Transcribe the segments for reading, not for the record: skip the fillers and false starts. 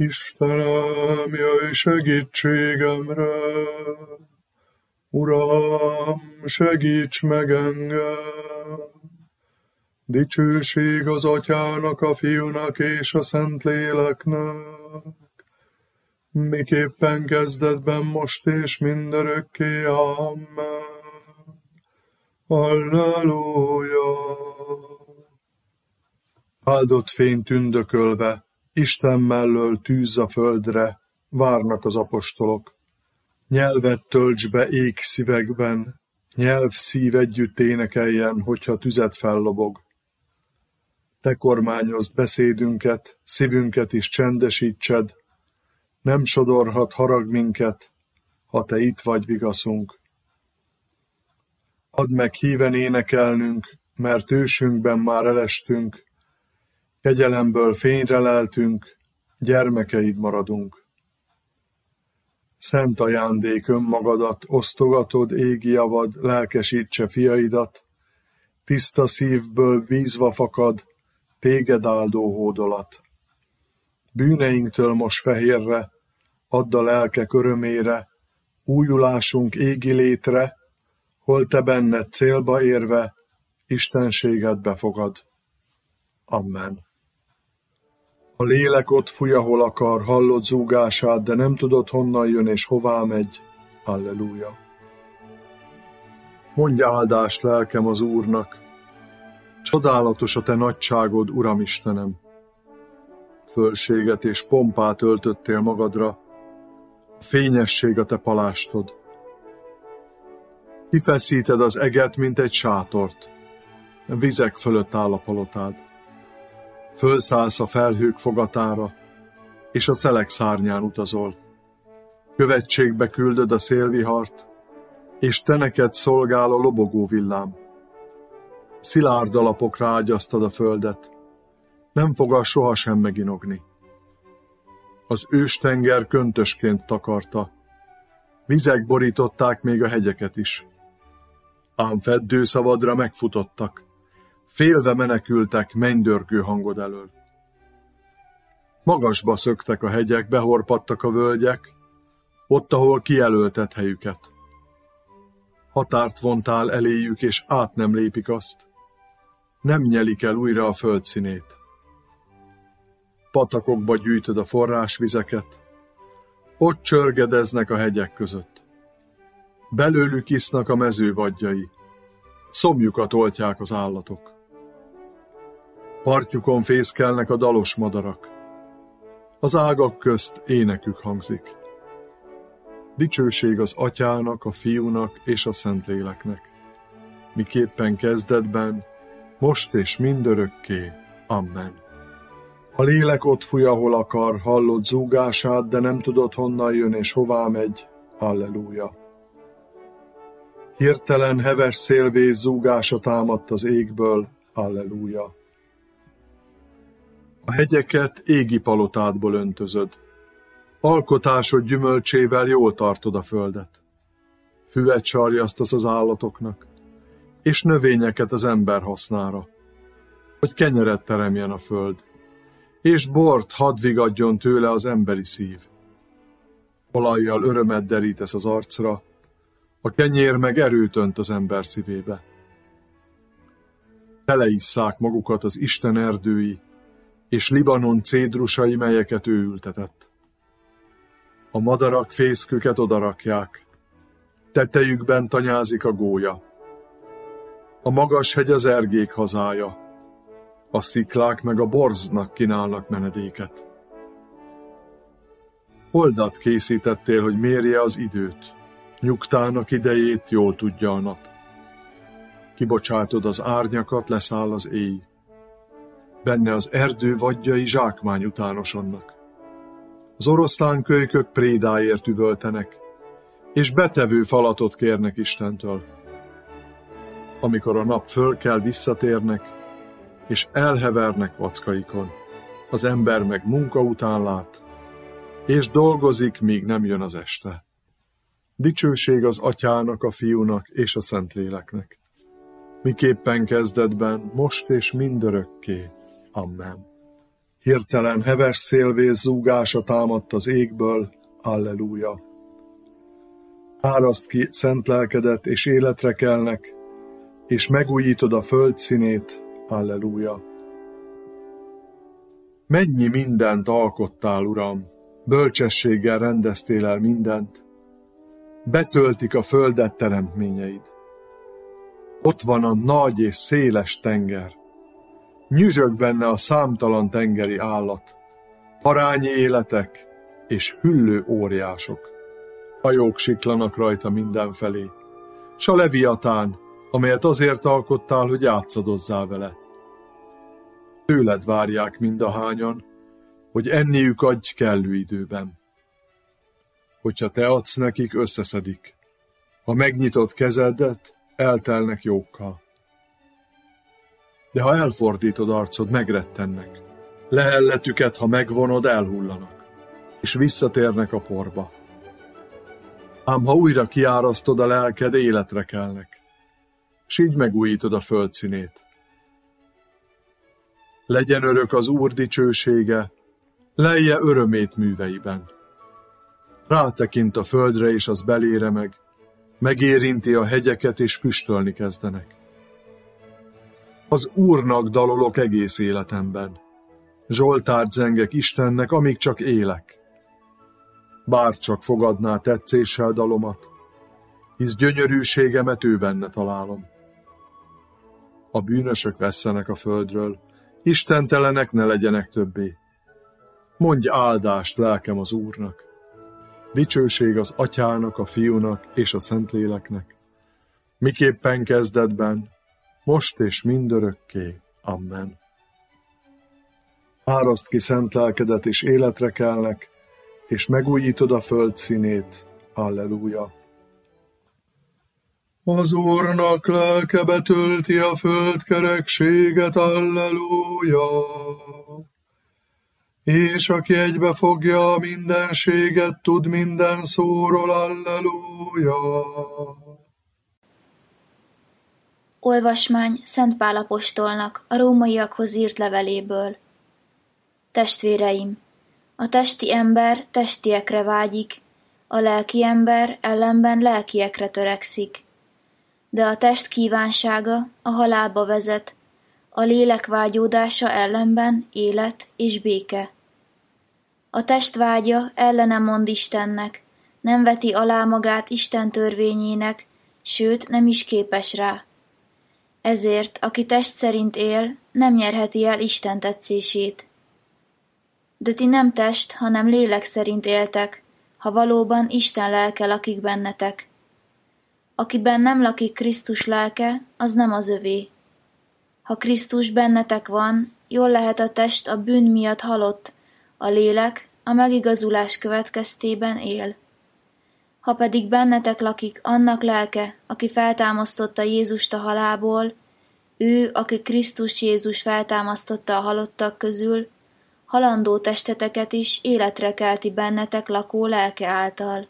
Istenem, jöjj segítségemre! Uram, segíts meg engem! Dicsőség az Atyának, a Fiúnak és a Szentléleknek, miképpen kezdetben, most és mindörökké. Amen. Halleluja! Áldott fény tündökölve, Isten mellől tűz a földre, várnak az apostolok. Nyelvet tölts be ég szívekben, nyelv szív együtt énekeljen, hogyha tüzet fellobog. Te kormányozd beszédünket, szívünket is csendesítsed, nem sodorhat harag minket, ha te itt vagy vigaszunk. Add meg híven énekelnünk, mert ősünkben már elestünk, kegyelemből fényre leltünk, gyermekeid maradunk. Szent ajándék önmagadat, osztogatod égi javad, lelkesítse fiaidat, tiszta szívből bízva fakad, téged áldó hódolat. Bűneinktől mos fehérre, add a lelkek örömére, újulásunk égi létre, hol te benned célba érve, istenséged befogad. Amen. A lélek ott fúj, ahol akar, hallod zúgását, de nem tudod, honnan jön és hová megy. Halleluja. Mondj áldást lelkem az Úrnak. Csodálatos a te nagyságod, Uram Istenem. Fölséget és pompát öltöttél magadra, a fényesség a te palástod. Kifeszíted az eget, mint egy sátort, vizek fölött áll a palotád. Fölszállsz a felhők fogatára, és a szelek szárnyán utazol. Követségbe küldöd a szélvihart, és te neked szolgál a lobogó villám. Szilárd alapokra ágyaztad a földet, nem fog az sohasem meginogni. Az őstenger köntösként takarta, vizek borították még a hegyeket is. Ám feddőszavadra megfutottak, félve menekültek mennydörgő hangod elől. Magasba szöktek a hegyek, behorpadtak a völgyek, ott, ahol kijelölted helyüket. Határt vontál eléjük, és át nem lépik azt. Nem nyelik el újra a föld színét. Patakokba gyűjtöd a forrásvizeket, ott csörgedeznek a hegyek között. Belőlük isznak a mező vadjai, szomjukat oltják az állatok. Partjukon fészkelnek a dalos madarak, az ágak közt énekük hangzik. Dicsőség az Atyának, a Fiúnak és a Szentléleknek, miképpen kezdetben, most és mindörökké. Amen. A lélek ott fúj, ahol akar, hallod zúgását, de nem tudod, honnan jön és hová megy. Halleluja. Hirtelen heves szélvész zúgása támadt az égből. Halleluja. A hegyeket égi palotádból öntözöd. Alkotásod gyümölcsével jól tartod a földet. Füvet sarjasztasz az állatoknak, és növényeket az ember hasznára, hogy kenyeret teremjen a föld, és bort hadd vigadjon tőle az emberi szív. Olajjal örömet derítesz az arcra, a kenyér meg erőt önt az ember szívébe. Teleisszák magukat az Isten erdői, és Libanon cédrusai, melyeket ő ültetett. A madarak fészküket odarakják, tetejükben tanyázik a gólya. A magas hegy az ergék hazája, a sziklák meg a borznak kínálnak menedéket. Holdat készítettél, hogy mérje az időt, nyugtának idejét jól tudja a nap. Kibocsátod az árnyakat, leszáll az éj. Benne az erdő vadjai zsákmány utánosodnak. Az oroszlánkölykök prédáért üvöltenek, és betevő falatot kérnek Istentől. Amikor a nap fölkel, visszatérnek, és elhevernek vackaikon. Az ember meg munka után lát, és dolgozik, míg nem jön az este. Dicsőség az Atyának, a Fiúnak és a Szentléleknek, miképpen kezdetben, most és mindörökké. Amen. Hirtelen heves szélvész zúgása támadt az égből, alleluja. Áraszt ki szent lelkedet, és életre kelnek, és megújítod a föld színét, alleluja. Mennyi mindent alkottál, Uram, bölcsességgel rendeztél el mindent, betöltik a földet teremtményeid. Ott van a nagy és széles tenger, nyüzsög benne a számtalan tengeri állat, parányi életek és hüllő óriások. Hajók siklanak rajta mindenfelé, s a leviatán, amelyet azért alkottál, hogy játszadozzál vele. Tőled várják mindahányan, hogy enniük adj kellő időben. Hogyha te adsz nekik, összeszedik. Ha megnyitod kezedet, eltelnek jókkal. De ha elfordítod arcod, megrettennek. Lehelletüket, ha megvonod, elhullanak, és visszatérnek a porba. Ám ha újra kiárasztod a lelked, életre kelnek, s így megújítod a föld színét. Legyen örök az Úr dicsősége, lelje örömét műveiben. Rátekint a földre, és az belére megérinti a hegyeket, és füstölni kezdenek. Az Úrnak dalolok egész életemben, zsoltárt zengek Istennek, amíg csak élek. Bár csak fogadná tetszéssel dalomat, hisz gyönyörűségemet ő benne találom. A bűnösök vesszenek a földről, istentelenek ne legyenek többé. Mondj áldást, lelkem, az Úrnak. Dicsőség az Atyának, a Fiúnak és a Szentléleknek, miképpen kezdetben, most és mindörökké. Amen. Áraszt ki szent lelkedet, és életre kelnek, és megújítod a föld színét. Alleluja. Az Úrnak lelke betölti a földkerekséget, alleluja. És aki egybefogja a mindenséget, tud minden szóról, alleluja. Olvasmány Szent Pál apostolnak a rómaiakhoz írt leveléből. Testvéreim, a testi ember testiekre vágyik, a lelki ember ellenben lelkiekre törekszik. De a test kívánsága a halálba vezet, a lélek vágyódása ellenben élet és béke. A test vágya ellene mond Istennek, nem veti alá magát Isten törvényének, sőt nem is képes rá. Ezért, aki test szerint él, nem nyerheti el Isten tetszését. De ti nem test, hanem lélek szerint éltek, ha valóban Isten lelke lakik bennetek. Akiben nem lakik Krisztus lelke, az nem az övé. Ha Krisztus bennetek van, jól lehet a test a bűn miatt halott, a lélek a megigazulás következtében él. Ha pedig bennetek lakik annak lelke, aki feltámasztotta Jézust a halálból, ő, aki Krisztus Jézus feltámasztotta a halottak közül, halandó testeteket is életre kelti bennetek lakó lelke által.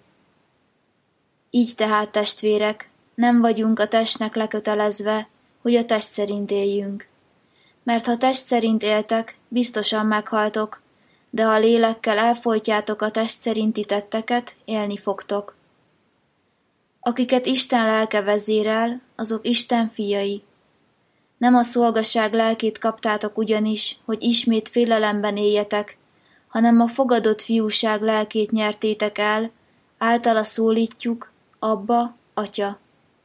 Így tehát, testvérek, nem vagyunk a testnek lekötelezve, hogy a test szerint éljünk. Mert ha test szerint éltek, biztosan meghaltok, de ha lélekkel elfojtjátok a test szerinti tetteket, élni fogtok. Akiket Isten lelke vezérel, azok Isten fiai. Nem a szolgaság lelkét kaptátok ugyanis, hogy ismét félelemben éljetek, hanem a fogadott fiúság lelkét nyertétek el, általa szólítjuk, Abba, Atya.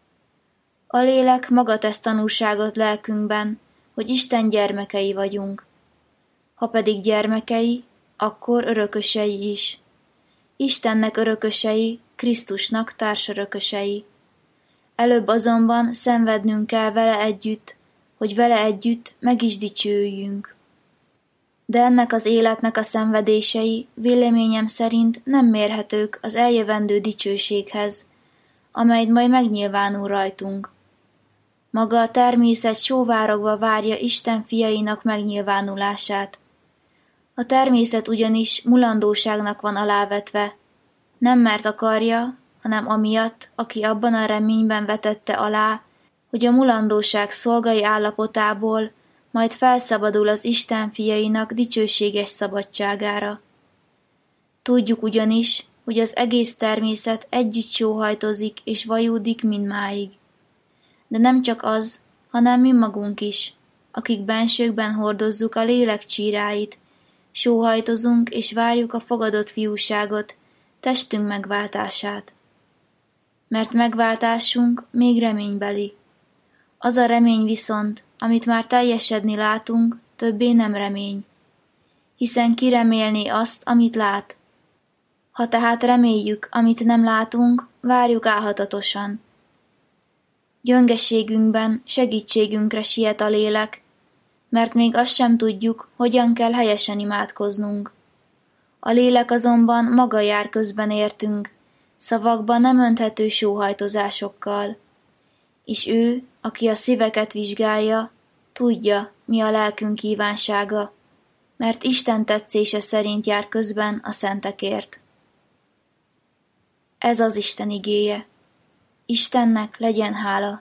A lélek maga tesz tanúságot lelkünkben, hogy Isten gyermekei vagyunk. Ha pedig gyermekei, akkor örökösei is. Istennek örökösei, Krisztusnak társörökösei. Előbb azonban szenvednünk kell vele együtt, hogy vele együtt meg is dicsőjünk. De ennek az életnek a szenvedései véleményem szerint nem mérhetők az eljövendő dicsőséghez, amelyet majd megnyilvánul rajtunk. Maga a természet sóvárogva várja Isten fiainak megnyilvánulását. A természet ugyanis mulandóságnak van alávetve, nem mert akarja, hanem amiatt, aki abban a reményben vetette alá, hogy a mulandóság szolgai állapotából majd felszabadul az Isten fiainak dicsőséges szabadságára. Tudjuk ugyanis, hogy az egész természet együtt sóhajtozik és vajúdik mindmáig. De nem csak az, hanem mi magunk is, akik bensőkben hordozzuk a lélek csíráit, sóhajtozunk és várjuk a fogadott fiúságot, testünk megváltását. Mert megváltásunk még reménybeli. Az a remény viszont, amit már teljesedni látunk, többé nem remény. Hiszen ki remélné azt, amit lát? Ha tehát reméljük, amit nem látunk, várjuk álhatatosan. Gyöngeségünkben segítségünkre siet a lélek, mert még azt sem tudjuk, hogyan kell helyesen imádkoznunk. A lélek azonban maga jár közben értünk, szavakban nem önthető sóhajtozásokkal. És ő, aki a szíveket vizsgálja, tudja, mi a lelkünk kívánsága, mert Isten tetszése szerint jár közben a szentekért. Ez az Isten igéje. Istennek legyen hála.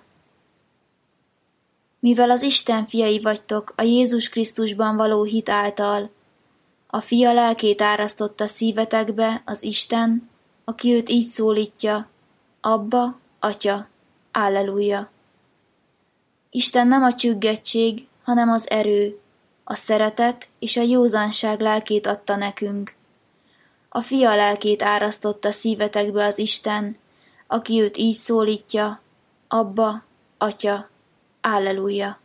Mivel az Isten fiai vagytok a Jézus Krisztusban való hit által, a Fia lelkét árasztotta szívetekbe az Isten, aki őt így szólítja, Abba, Atya, Alleluja. Isten nem a csüggettség, hanem az erő, a szeretet és a józanság lelkét adta nekünk. A Fia lelkét árasztotta szívetekbe az Isten, aki őt így szólítja, Abba, Atya, Alleluja.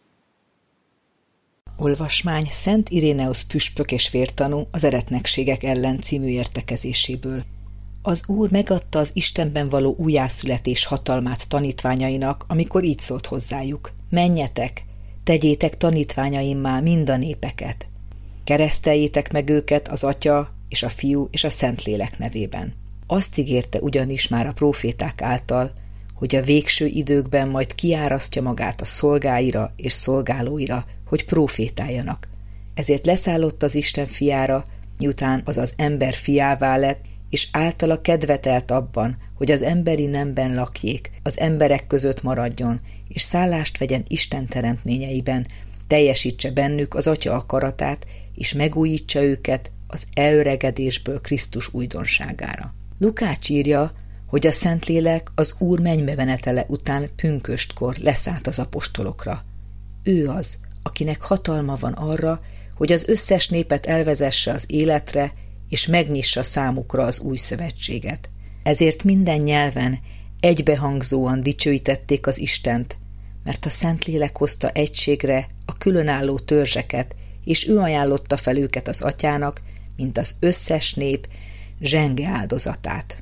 Olvasmány Szent Iréneusz püspök és vértanú az Eretnekségek ellen című értekezéséből. Az Úr megadta az Istenben való újjászületés hatalmát tanítványainak, amikor így szólt hozzájuk: menjetek, tegyétek tanítványaimmá mind a népeket. Kereszteljétek meg őket az Atya és a Fiú és a Szentlélek nevében. Azt ígérte ugyanis már a próféták által, hogy a végső időkben majd kiárasztja magát a szolgáira és szolgálóira, hogy prófétáljanak. Ezért leszállott az Isten fiára, miután az ember fiává lett, és általa kedvetelt abban, hogy az emberi nemben lakjék, az emberek között maradjon, és szállást vegyen Isten teremtményeiben, teljesítse bennük az Atya akaratát, és megújítsa őket az elöregedésből Krisztus újdonságára. Lukács írja, hogy a Szentlélek az Úr mennybemenetele után pünköstkor leszállt az apostolokra. Ő az, akinek hatalma van arra, hogy az összes népet elvezesse az életre, és megnyissa számukra az új szövetséget. Ezért minden nyelven egybehangzóan dicsőítették az Istent, mert a Szentlélek hozta egységre a különálló törzseket, és ő ajánlotta fel őket az Atyának, mint az összes nép zsenge áldozatát.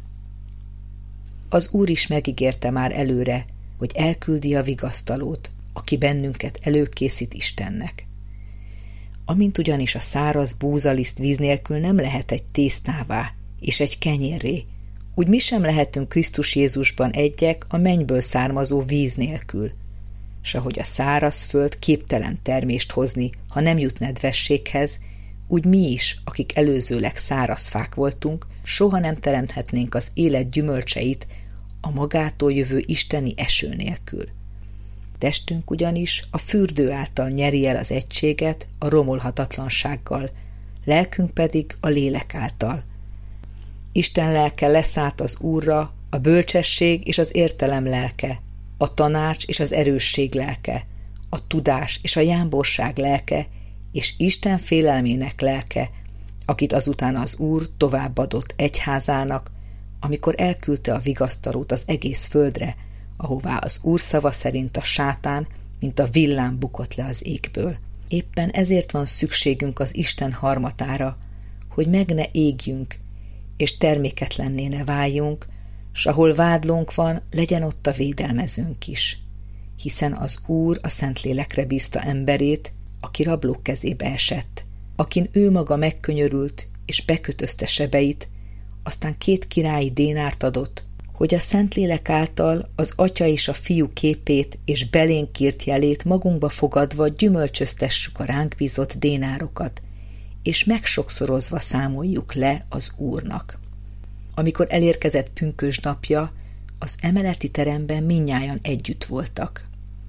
Az Úr is megígérte már előre, hogy elküldi a vigasztalót, aki bennünket előkészít Istennek. Amint ugyanis a száraz búzaliszt víz nélkül nem lehet egy tésztává és egy kenyérré, úgy mi sem lehetünk Krisztus Jézusban egyek a mennyből származó víz nélkül, s ahogy a száraz föld képtelen termést hozni, ha nem jut nedvességhez, úgy mi is, akik előzőleg száraz fák voltunk, soha nem teremthetnénk az élet gyümölcseit a magától jövő isteni eső nélkül. Testünk ugyanis a fürdő által nyeri el az egységet a romolhatatlansággal, lelkünk pedig a lélek által. Isten lelke leszállt az Úrra, a bölcsesség és az értelem lelke, a tanács és az erősség lelke, a tudás és a jámborság lelke, és Isten félelmének lelke, akit azután az Úr továbbadott egyházának, amikor elküldte a vigasztalót az egész földre, ahová az Úr szava szerint a sátán, mint a villám bukott le az égből. Éppen ezért van szükségünk az Isten harmatára, hogy meg ne égjünk, és terméketlenné ne váljunk, s ahol vádlónk van, legyen ott a védelmezőnk is. Hiszen az Úr a Szentlélekre bízta emberét, aki rablók kezébe esett, akin ő maga megkönyörült, és bekötözte sebeit, aztán 2 királyi dénárt adott, hogy a Szentlélek által az Atya és a Fiú képét és belénk írt jelét magunkba fogadva gyümölcsöztessük a ránk bízott dénárokat, és megsokszorozva számoljuk le az Úrnak. Amikor elérkezett pünkösd napja, az emeleti teremben mindnyájan együtt voltak.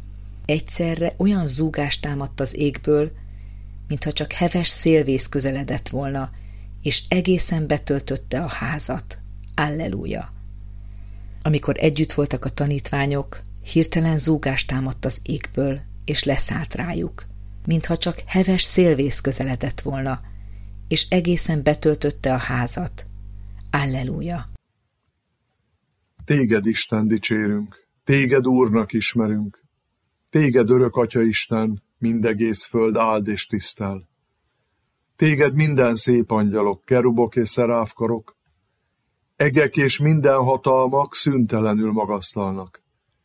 Egyszerre olyan zúgás támadt az égből, mintha csak heves szélvész közeledett volna, és egészen betöltötte a házat. Alleluja! Amikor együtt voltak a tanítványok, hirtelen zúgás támadt az égből, és leszállt rájuk, mintha csak heves szélvész közeledett volna, és egészen betöltötte a házat. Alleluja! Téged, Isten, dicsérünk, téged Úrnak ismerünk, téged, örök Atya Isten, mindegész föld áld és tisztel. Téged minden szép angyalok, kerubok és szeráfkarok, egek és minden hatalmak szüntelenül magasztalnak.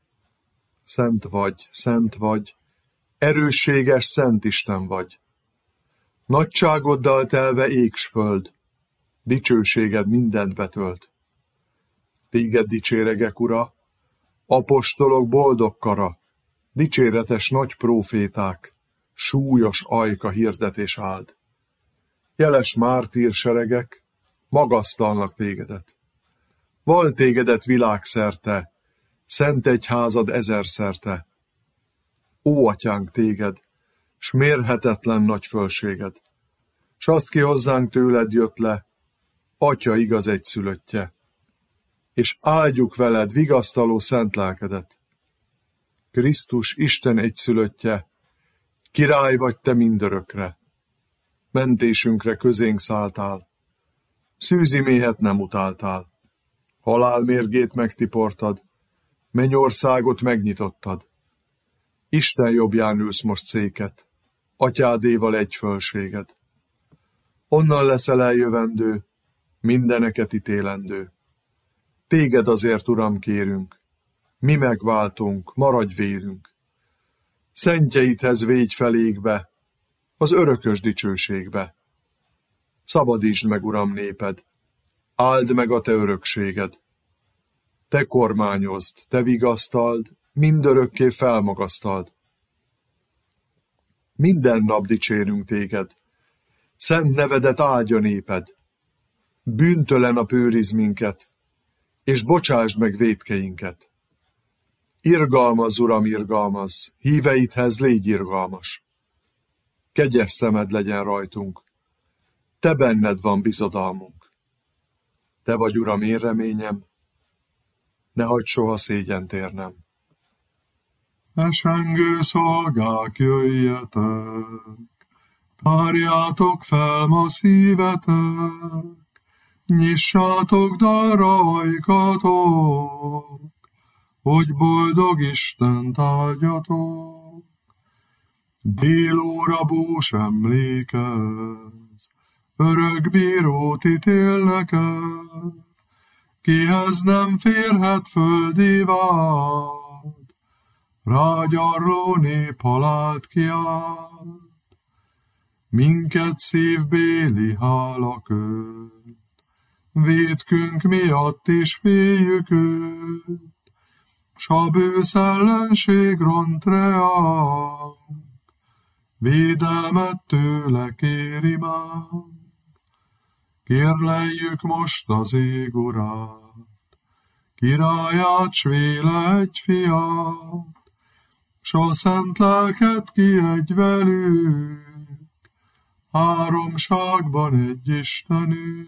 Szent vagy, erősséges Szent Isten vagy. Nagyságoddal telve ég s föld, dicsőséged mindent betölt. Téged dicséregek, Ura, apostolok boldog kara, dicséretes nagy próféták, súlyos ajka hirdetés áld. Jeles mártírseregek magasztalnak tégedet. Val tégedet világszerte, szent egyházad ezerszerte. Ó, Atyánk, téged, s mérhetetlen nagy fölséged, s azt ki hozzánk tőled jött le, Atya igaz egyszülöttje, és áldjuk veled vigasztaló szent lelkedet. Krisztus Isten egyszülöttje, király vagy te mindörökre, mentésünkre közénk szálltál, szűzi méhet nem utáltál, halál mérgét megtiportad, mennyországot megnyitottad. Isten jobbján ülsz most széket, Atyádéval egy fölséged. Onnan leszel eljövendő, mindeneket ítélendő. Téged azért, Uram, kérünk, mi megváltunk, maradj vérünk. Szentjeidhez végy felékbe, az örökös dicsőségbe. Szabadítsd meg, Uram, néped, áld meg a te örökséged. Te kormányozd, te vigasztald, mindörökké felmagasztald. Minden nap dicsérünk téged, szent nevedet áldja néped. Bűntelen a őrizz minket, és bocsásd meg vétkeinket. Irgalmazz, Uram, irgalmazz, híveidhez légy irgalmas. Kegyes szemed legyen rajtunk, te benned van bizodalmunk. Te vagy, Uram, én reményem, ne hagyd soha szégyent érnem. Esengő szolgák, jöjjetek, tárjátok fel ma szívetek, nyissátok darra ajkatok, hogy boldog Istent áldjatok. Délóra bús emlékez, örök bírót ítélnek el, kihez nem férhet földi vád, rágyarló nép halált kiált. Minket szívbéli hála köt, vétkünk miatt is féljük őt, s a bősz ellenség ront reánk, védelmet tőle kéri már. Kérleljük most az ég Urát, királyát, s véle egy fiát, s a szent lelket kiadj velük, háromságban egy Istenünk.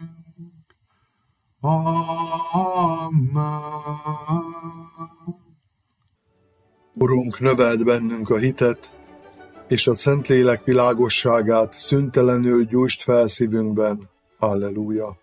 Amen. Urunk, növeld bennünk a hitet, és a Szentlélek világosságát szüntelenül gyújtsd fel szívünkben. Halleluja!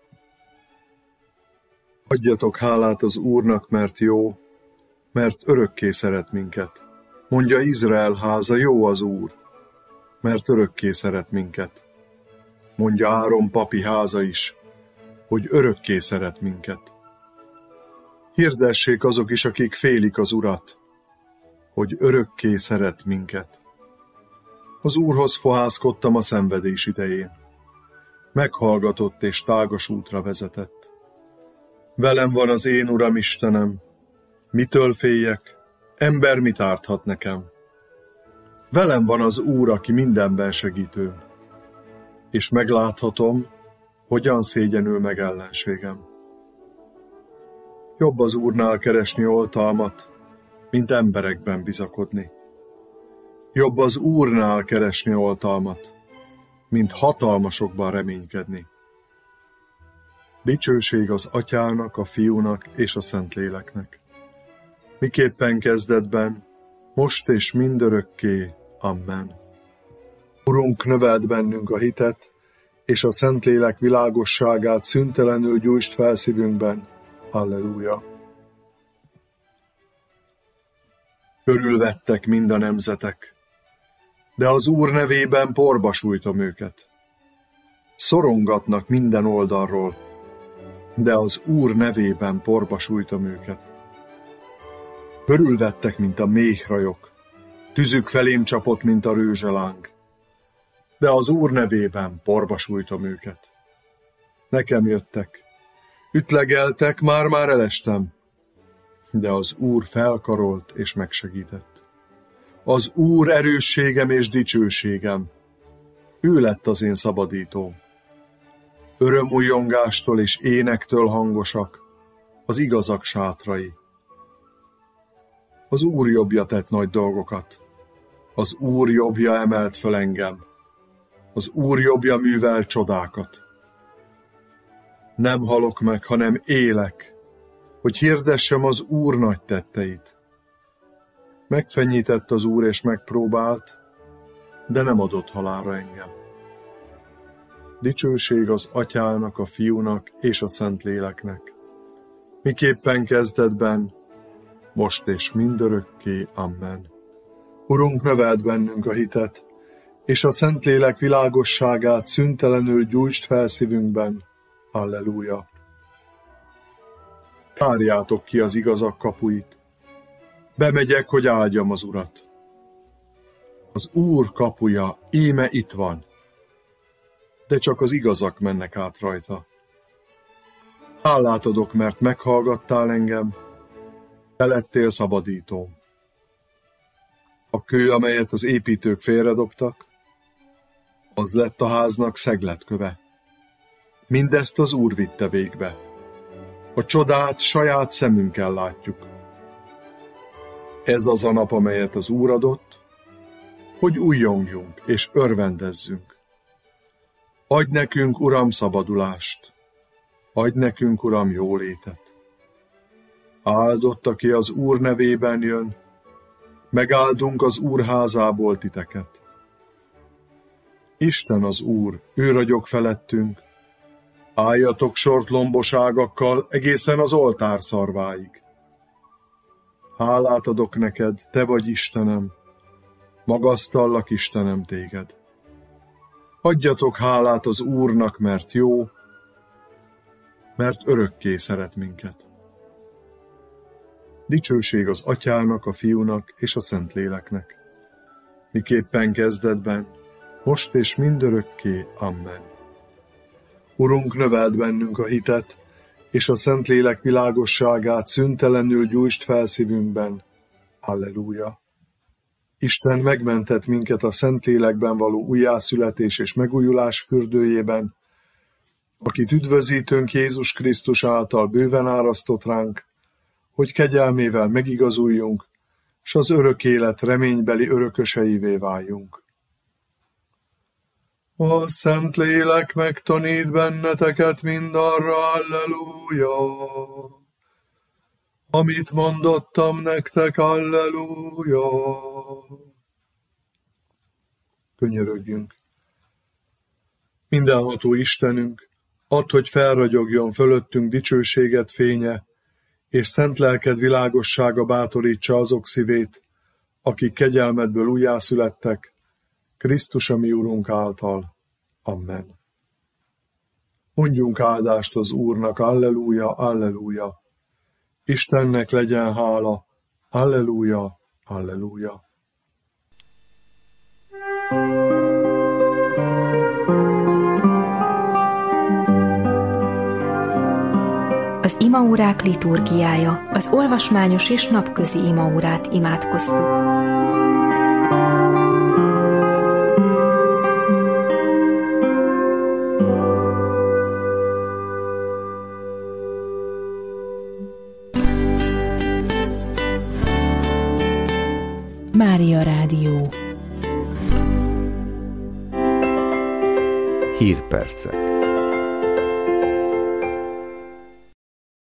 Adjatok hálát az Úrnak, mert jó, mert örökké szeret minket. Mondja Izrael háza, jó az Úr, mert örökké szeret minket. Mondja Áron papi háza is, hogy örökké szeret minket. Hirdessék azok is, akik félik az Urat, hogy örökké szeret minket. Az Úrhoz fohászkodtam a szenvedés idején. Meghallgatott és tágas útra vezetett. Velem van az én Uram Istenem, mitől féljek, ember mit árthat nekem? Velem van az Úr, aki mindenben segítőm, és megláthatom, hogyan szégyenül meg ellenségem. Jobb az Úrnál keresni oltalmat, mint emberekben bizakodni. Jobb az Úrnál keresni oltalmat, mint hatalmasokban reménykedni. Dicsőség az Atyának, a Fiúnak és a Szentléleknek. Miképpen kezdetben, most és mindörökké. Amen. Urunk, növeld bennünk a hitet, és a Szentlélek világosságát szüntelenül gyújtsd fel szívünkben. Halleluja! Körülvettek mind a nemzetek, de az Úr nevében porba sújtom őket. Szorongatnak minden oldalról, de az Úr nevében porba sújtom őket. Körülvettek, mint a méhrajok, tüzük felém csapott, mint a rőzseláng, de az Úr nevében porba sújtom őket. Nekem jöttek, ütlegeltek, már elestem, de az Úr felkarolt és megsegített. Az Úr erősségem és dicsőségem, ő lett az én szabadítóm. Örömújjongástól és énektől hangosak az igazak sátrai. Az Úr jobbja tett nagy dolgokat, az Úr jobbja emelt föl engem, az Úr jobbja művel csodákat. Nem halok meg, hanem élek, hogy hirdessem az Úr nagy tetteit. Megfenyített az Úr és megpróbált, de nem adott halálra engem. Dicsőség az Atyának, a Fiúnak és a Szentléleknek. Miképpen kezdetben, most és mindörökké. Amen. Urunk, növeld bennünk a hitet, és a Szentlélek világosságát szüntelenül gyújtsd fel szívünkben. Halleluja! Tárjátok ki az igazak kapuit. Bemegyek, hogy áldjam az Urat. Az Úr kapuja íme itt van, de csak az igazak mennek át rajta. Hálát adok, mert meghallgattál engem, te lettél szabadítóm. A kő, amelyet az építők félredobtak, az lett a háznak szegletköve. Mindezt az Úr vitte végbe. A csodát saját szemünkkel látjuk. Ez az a nap, amelyet az Úr adott, hogy újjongjunk és örvendezzünk. Adj nekünk, Uram, szabadulást, adj nekünk, Uram, jólétet. Áldott, aki az Úr nevében jön, megáldunk az Úr házából titeket. Isten az Úr, ő ragyog felettünk, álljatok sort lomboságakkal egészen az oltár szarváig. Hálát adok neked, te vagy Istenem, magasztallak, Istenem, téged. Adjatok hálát az Úrnak, mert jó, mert örökké szeret minket. Dicsőség az Atyának, a Fiúnak és a Szentléleknek. Miképpen kezdetben, most és mindörökké. Amen. Urunk, növeld bennünk a hitet, és a Szentlélek világosságát szüntelenül gyújtsd fel szívünkben. Halleluja! Isten megmentett minket a Szentlélekben való újjászületés és megújulás fürdőjében, akit üdvözítőnk Jézus Krisztus által bőven árasztott ránk, hogy kegyelmével megigazuljunk, s az örök élet reménybeli örököseivé váljunk. A Szentlélek megtanít benneteket mindarra, halleluja! Amit mondottam nektek, halleluja! Könyörögjünk! Mindenható Istenünk, add, hogy felragyogjon fölöttünk dicsőséget fénye, és szent lelked világossága bátorítsa azok szívét, akik kegyelmedből újjászülettek, Krisztus a mi Urunk által. Amen. Mondjunk áldást az Úrnak, alleluja, alleluja. Istennek legyen hála, alleluja, alleluja. Az imaórák liturgiája, az olvasmányos és napközi imaórát imádkoztuk. Mária Rádió. Hírpercek.